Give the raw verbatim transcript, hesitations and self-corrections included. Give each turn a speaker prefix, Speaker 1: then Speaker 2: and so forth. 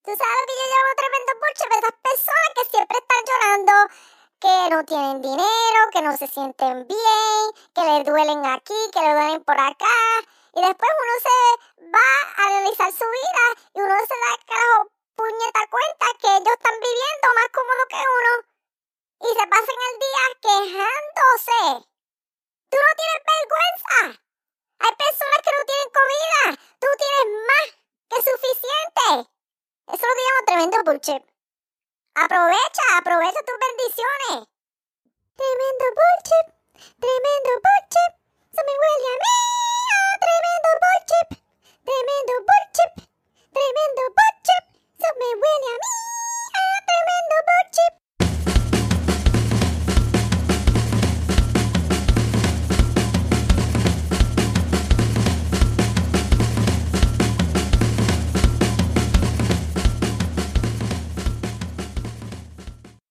Speaker 1: Tú sabes lo que yo llamo tremendo bullshit, esas personas que siempre están llorando, que no tienen dinero, que no se sienten bien, que les duelen aquí, que les duelen por acá. Y después uno se va a analizar su vida y uno se da carajo puñeta cuenta que ellos están viviendo más cómodo que uno. Y se pasan el día quejándose. Tú no tienes vergüenza. Hay personas que no tienen comida. Tú tienes más que suficiente. Eso es lo que llamo tremendo bullshit. Aprovecha, aprovecha tus bendiciones. Tremendo bullshit, tremendo bullshit. Se me huele a mí. Ah, tremendo bullshit, tremendo bullshit, tremendo bullshit.